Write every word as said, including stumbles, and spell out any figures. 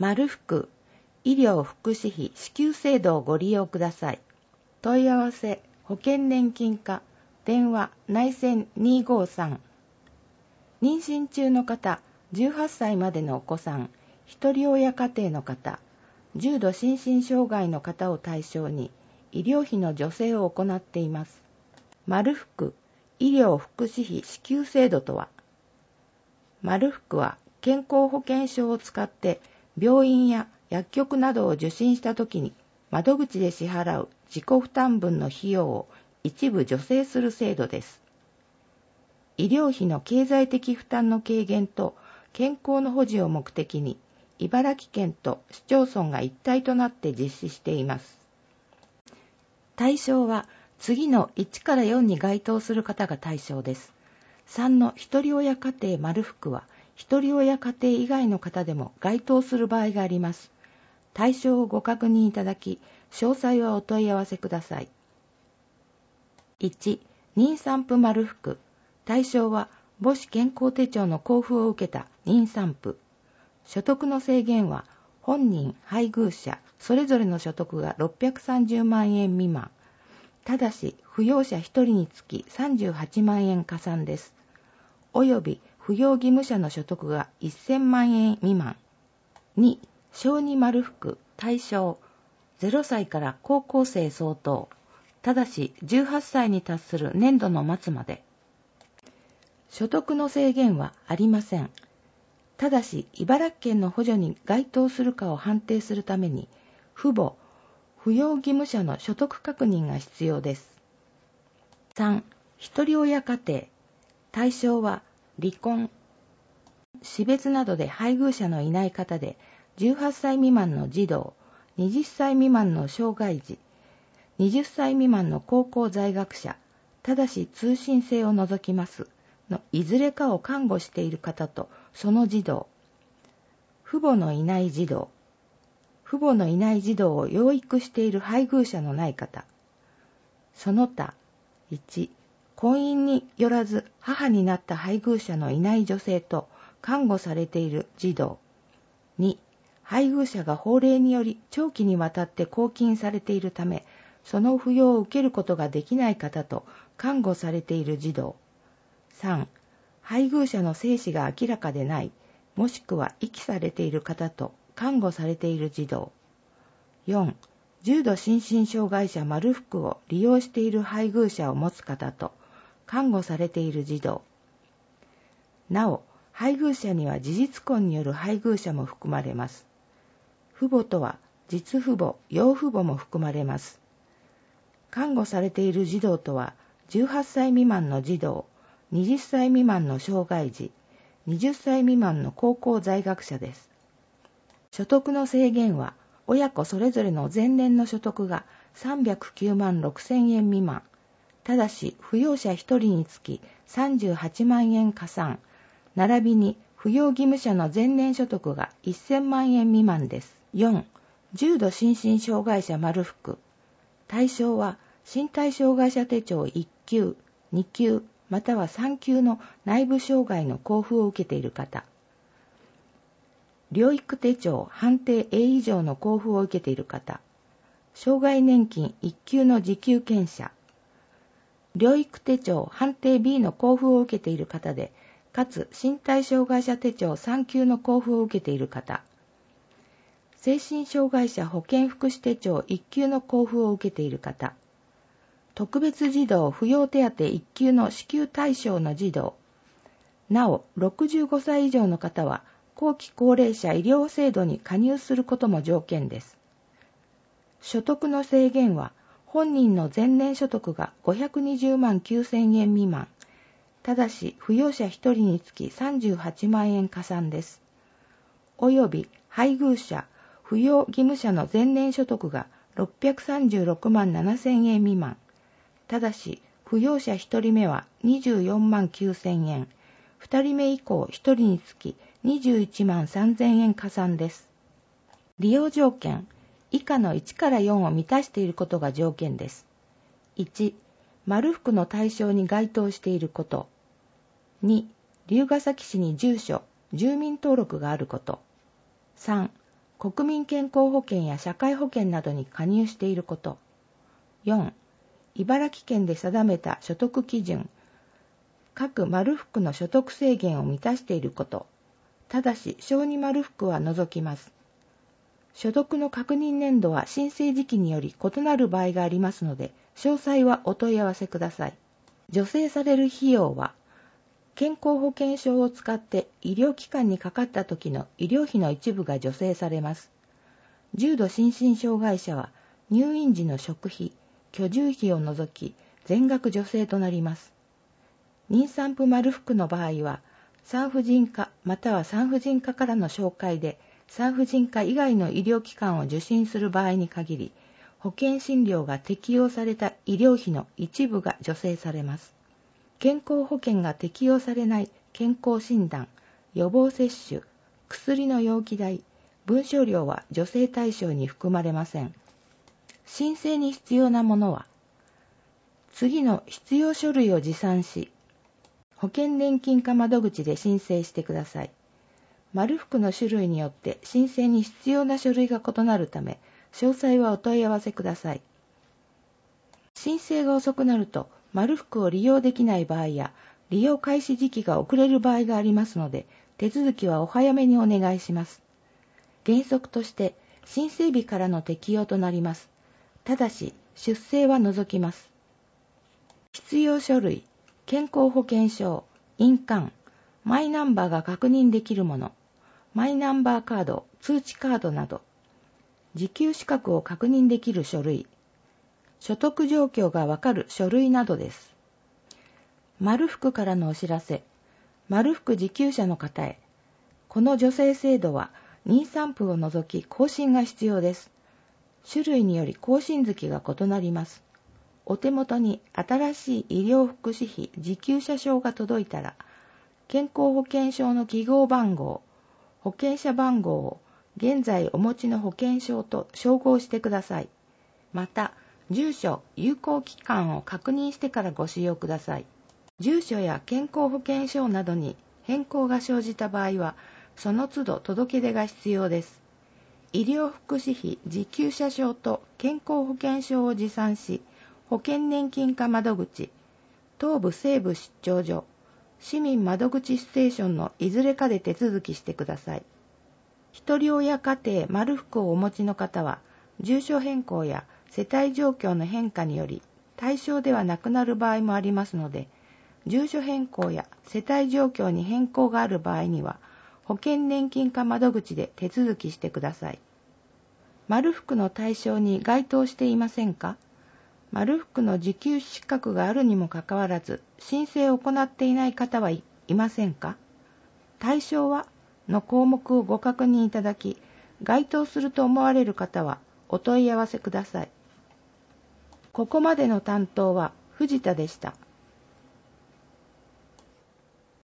丸福医療福祉費支給制度をご利用ください。問い合わせ保険年金課電話内線にーごーさん。妊娠中の方、じゅうはっさいまでのお子さん、一人親家庭の方、重度心身障害の方を対象に医療費の助成を行っています。丸福医療福祉費支給制度とは、丸福は健康保険証を使って病院や薬局などを受診したときに窓口で支払う自己負担分の費用を一部助成する制度です。医療費の経済的負担の軽減と健康の保持を目的に、茨城県と市町村が一体となって実施しています。対象は次のいちからよんに該当する方が対象です。さんの一人親家庭丸福は、一人親家庭以外の方でも該当する場合があります。対象をご確認いただき、詳細はお問い合わせください。いち、妊産婦丸福。対象は母子健康手帳の交付を受けた妊産婦。所得の制限は本人、配偶者、それぞれの所得がろっぴゃくさんじゅうまんえん未満。ただし、扶養者ひとりにつきさんじゅうはちまんえん加算です。および扶養義務者の所得がせんまんえん未満。に、小児丸福。対象、ゼロさいから高校生相当。ただし、じゅうはっさいに達する年度の末まで。所得の制限はありません。ただし、茨城県の補助に該当するかを判定するために、父母、扶養義務者の所得確認が必要です。さん、一人親家庭。対象は、離婚、死別などで配偶者のいない方で、じゅうはっさい未満の児童、はたち未満の障害児、はたち未満の高校在学者、ただし通信制を除きます、のいずれかを看護している方とその児童、父母のいない児童、父母のいない児童を養育している配偶者のない方、その他、いち、婚姻によらず母になった配偶者のいない女性と看護されている児童、に、配偶者が法令により長期にわたって拘禁されているため、その扶養を受けることができない方と看護されている児童。さん、配偶者の生死が明らかでない、もしくは遺棄されている方と看護されている児童。よん、重度心身障害者丸福を利用している配偶者を持つ方と看護されている児童。なお、配偶者には事実婚による配偶者も含まれます。父母とは実父母、養父母も含まれます。看護されている児童とはじゅうはっさい未満の児童、はたち未満の障害児、はたち未満の高校在学者です。所得の制限は親子それぞれの前年の所得がさんびゃくきゅうまんろくせんえん未満。ただし扶養者ひとりにつきさんじゅうはちまんえん加算、並びに扶養義務者の前年所得がせんまんえん未満です。よん、重度心身障害者丸福。対象は身体障害者手帳いっきゅう、にきゅう、またはさんきゅうの内部障害の交付を受けている方。療育手帳判定 A 以上の交付を受けている方。障害年金いっきゅうの受給権者。療育手帳判定 B の交付を受けている方で、かつ身体障害者手帳さんきゅうの交付を受けている方。精神障害者保健福祉手帳いっきゅうの交付を受けている方。特別児童扶養手当いっきゅうの支給対象の児童。なお、ろくじゅうごさい以上の方は、後期高齢者医療制度に加入することも条件です。所得の制限は、本人の前年所得がごひゃくにじゅうまんきゅうせんえん未満。ただし、扶養者ひとりにつきさんじゅうはちまんえん加算です。および、配偶者、扶養義務者の前年所得がろっぴゃくさんじゅうろくまんななせんえん未満。ただし、扶養者ひとりめはにじゅうよんまんきゅうせんえん、ふたりめ以降ひとりにつきにじゅういちまんさんぜんえん加算です。利用条件、以下のいちからよんを満たしていることが条件です。いち、丸福の対象に該当していること。に、龍ケ崎市に住所、住民登録があること。さん、 国民健康保険や社会保険などに加入していること。よん、茨城県で定めた所得基準、各丸福の所得制限を満たしていること。ただし、小児丸福は除きます。所得の確認年度は申請時期により異なる場合がありますので、詳細はお問い合わせください。助成される費用は、健康保険証を使って医療機関にかかった時の医療費の一部が助成されます。重度心身障害者は入院時の食費、居住費を除き全額助成となります。妊産婦丸福の場合は、産婦人科または産婦人科からの紹介で産婦人科以外の医療機関を受診する場合に限り、保険診療が適用された医療費の一部が助成されます。健康保険が適用されない健康診断、予防接種、薬の容器代、文書料は助成対象に含まれません。申請に必要なものは、次の必要書類を持参し、保険年金課窓口で申請してください。丸福の種類によって申請に必要な書類が異なるため、詳細はお問い合わせください。申請が遅くなると、丸福を利用できない場合や、利用開始時期が遅れる場合がありますので、手続きはお早めにお願いします。原則として、申請日からの適用となります。ただし、出生は除きます。必要書類、健康保険証、印鑑、マイナンバーが確認できるもの、マイナンバーカード、通知カードなど、受給資格を確認できる書類、所得状況がわかる書類などです。丸福からのお知らせ。丸福受給者の方へ。この助成制度は妊産婦を除き更新が必要です。種類により更新月が異なります。お手元に新しい医療福祉費受給者証が届いたら、健康保険証の記号番号、保険者番号を現在お持ちの保険証と照合してください。また、住所、有効期間を確認してからご使用ください。住所や健康保険証などに変更が生じた場合は、その都度届け出が必要です。医療福祉費受給者証と健康保険証を持参し、保険年金課窓口、東部西部出張所、市民窓口ステーションのいずれかで手続きしてください。一人親家庭丸福をお持ちの方は、住所変更や世帯状況の変化により対象ではなくなる場合もありますので、住所変更や世帯状況に変更がある場合には、保険年金課窓口で手続きしてください。丸福の対象に該当していませんか？丸福の受給資格があるにもかかわらず、申請を行っていない方はい、いませんか？対象はの項目をご確認いただき、該当すると思われる方はお問い合わせください。ここまでの担当は藤田でした。